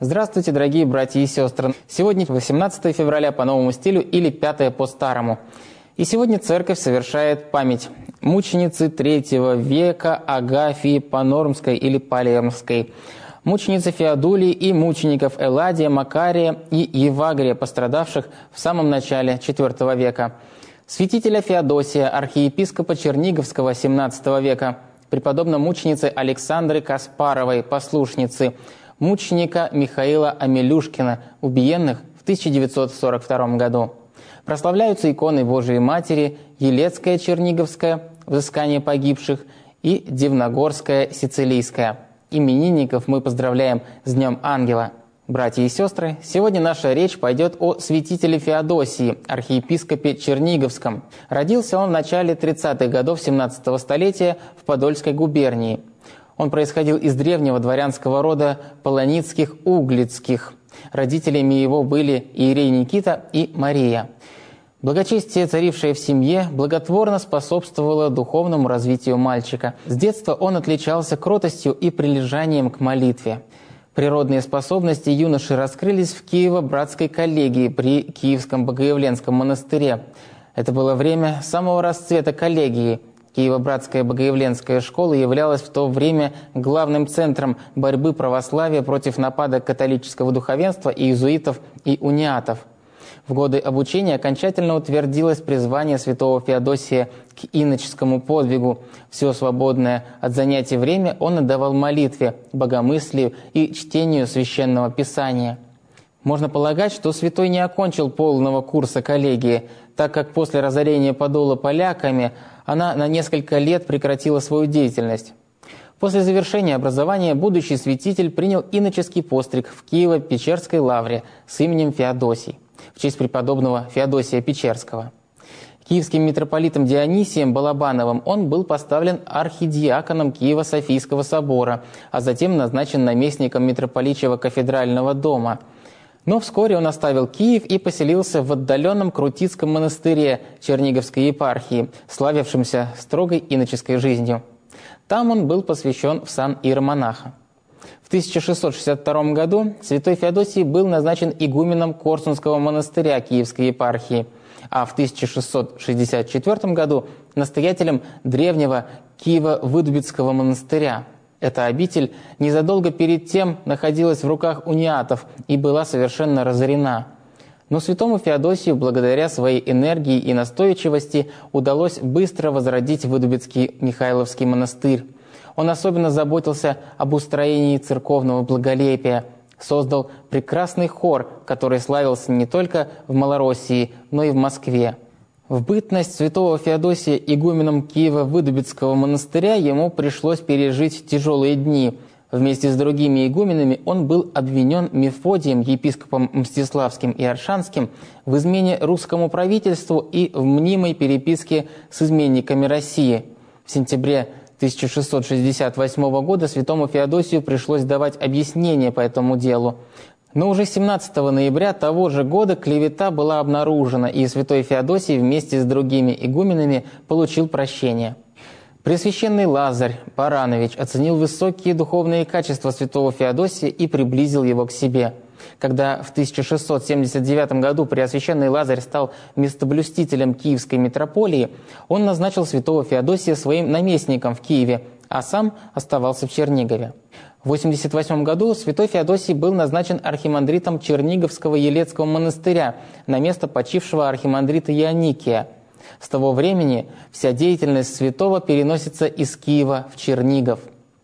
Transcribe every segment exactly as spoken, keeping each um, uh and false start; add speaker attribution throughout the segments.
Speaker 1: Здравствуйте, дорогие братья и сестры! Сегодня восемнадцатое февраля по новому стилю или пятое по старому. И сегодня церковь совершает память мученицы третьего века Агафии Панормской или Палермской, мученицы Феодулии и мучеников Эладия, Макария и Евагрия, пострадавших в самом начале четвёртого века, святителя Феодосия, архиепископа Черниговского семнадцатого века, преподобной мученицы Александры Каспаровой, послушницы, мученика Михаила Амелюшкина, убиенных в тысяча девятьсот сорок втором году. Прославляются иконы Божией Матери, Елецкая Черниговская, взыскание погибших, и Дивногорская Сицилийская. Именинников мы поздравляем с Днем Ангела. Братья и сестры, сегодня наша речь пойдет о святителе Феодосии, архиепископе Черниговском. Родился он в начале тридцатых годов семнадцатого столетия в Подольской губернии. Он происходил из древнего дворянского рода Полоницких-Углицких. Родителями его были иерей Никита и Мария. Благочестие, царившее в семье, благотворно способствовало духовному развитию мальчика. С детства он отличался кротостью и прилежанием к молитве. Природные способности юноши раскрылись в Киево-Братской коллегии при Киевском Богоявленском монастыре. Это было время самого расцвета коллегии. Киево-Братская Богоявленская школа являлась в то время главным центром борьбы православия против нападок католического духовенства, иезуитов и униатов. В годы обучения окончательно утвердилось призвание святого Феодосия к иноческому подвигу. Все свободное от занятий время он отдавал молитве, богомыслию и чтению священного писания. Можно полагать, что святой не окончил полного курса коллегии, так как после разорения Подола поляками она на несколько лет прекратила свою деятельность. После завершения образования будущий святитель принял иноческий постриг в Киево-Печерской лавре с именем Феодосий в честь преподобного Феодосия Печерского. Киевским митрополитом Дионисием Балабановым он был поставлен архидиаконом Киево-Софийского собора, а затем назначен наместником митрополичьего кафедрального дома. Но вскоре он оставил Киев и поселился в отдаленном Крутицком монастыре Черниговской епархии, славившемся строгой иноческой жизнью. Там он был посвящен в сан иеромонаха. В тысяча шестьсот шестьдесят втором году святой Феодосий был назначен игуменом Корсунского монастыря Киевской епархии, а в тысяча шестьсот шестьдесят четвёртом году настоятелем древнего Киево-Выдубицкого монастыря. Эта обитель незадолго перед тем находилась в руках униатов и была совершенно разорена. Но святому Феодосию, благодаря своей энергии и настойчивости, удалось быстро возродить Выдубицкий Михайловский монастырь. Он особенно заботился об устроении церковного благолепия, создал прекрасный хор, который славился не только в Малороссии, но и в Москве. В бытность святого Феодосия игуменом Киево-Выдубицкого монастыря ему пришлось пережить тяжелые дни. Вместе с другими игуменами он был обвинен Мефодием, епископом Мстиславским и Оршанским, в измене русскому правительству и в мнимой переписке с изменниками России. В сентябре тысяча шестьсот шестьдесят восьмого года святому Феодосию пришлось давать объяснение по этому делу. Но уже семнадцатого ноября того же года клевета была обнаружена, и святой Феодосий вместе с другими игуменами получил прощение. Пресвященный Лазарь Баранович оценил высокие духовные качества святого Феодосия и приблизил его к себе. Когда в тысяча шестьсот семьдесят девятом году Преосвященный Лазарь стал местоблюстителем Киевской митрополии, он назначил святого Феодосия своим наместником в Киеве, а сам оставался в Чернигове. В восемьдесят восьмом году святой Феодосий был назначен архимандритом Черниговского Елецкого монастыря на место почившего архимандрита Ионикия. С того времени вся деятельность святого переносится из Киева в Чернигов.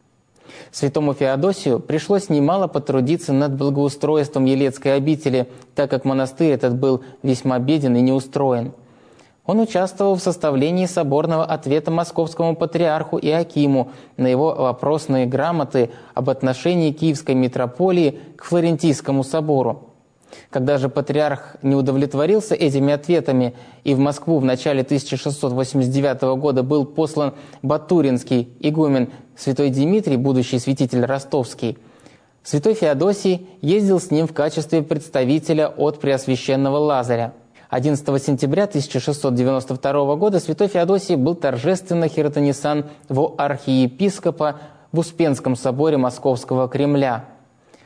Speaker 1: Святому Феодосию пришлось немало потрудиться над благоустройством Елецкой обители, так как монастырь этот был весьма беден и неустроен. Он участвовал в составлении соборного ответа московскому патриарху Иоакиму на его вопросные грамоты об отношении Киевской митрополии к Флорентийскому собору. Когда же патриарх не удовлетворился этими ответами, и в Москву в начале тысяча шестьсот восемьдесят девятого года был послан батуринский игумен святой Дмитрий, будущий святитель ростовский, святой Феодосий ездил с ним в качестве представителя от Преосвященного Лазаря. одиннадцатого сентября тысяча шестьсот девяносто второго года святой Феодосий был торжественно хиротонисан во архиепископа в Успенском соборе Московского Кремля.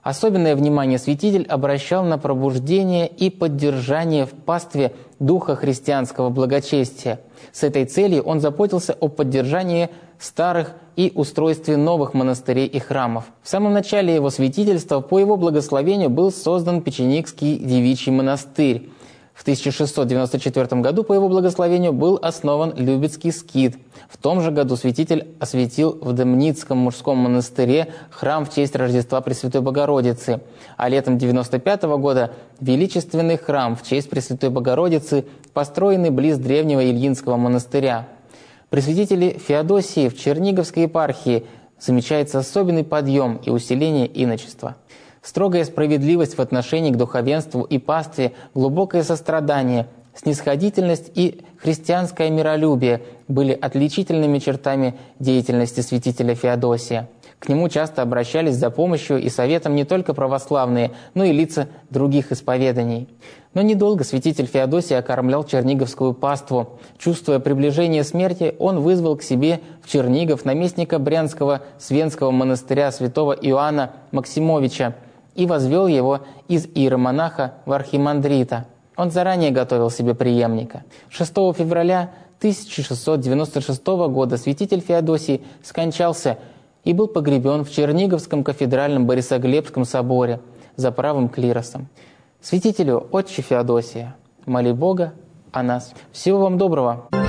Speaker 1: Особенное внимание святитель обращал на пробуждение и поддержание в пастве духа христианского благочестия. С этой целью он заботился о поддержании старых и устройстве новых монастырей и храмов. В самом начале его святительства по его благословению был создан Печеникский девичий монастырь. В тысяча шестьсот девяносто четвёртом году по его благословению был основан Любецкий скит. В том же году святитель осветил в Демницком мужском монастыре храм в честь Рождества Пресвятой Богородицы, а летом девяносто пятого года величественный храм в честь Пресвятой Богородицы, построенный близ древнего Ильинского монастыря. При святителе Феодосии в Черниговской епархии замечается особенный подъем и усиление иночества. Строгая справедливость в отношении к духовенству и пастве, глубокое сострадание, снисходительность и христианское миролюбие были отличительными чертами деятельности святителя Феодосия. К нему часто обращались за помощью и советом не только православные, но и лица других исповеданий. Но недолго святитель Феодосий окормлял черниговскую паству. Чувствуя приближение смерти, он вызвал к себе в Чернигов наместника Брянского Свенского монастыря святого Иоанна Максимовича и возвел его из иеромонаха в архимандрита. Он заранее готовил себе преемника. шестого февраля тысяча шестьсот девяносто шестого года святитель Феодосий скончался и был погребен в Черниговском кафедральном Борисоглебском соборе за правым клиросом. Святителю, отче Феодосия, моли Бога о нас. Всего вам доброго!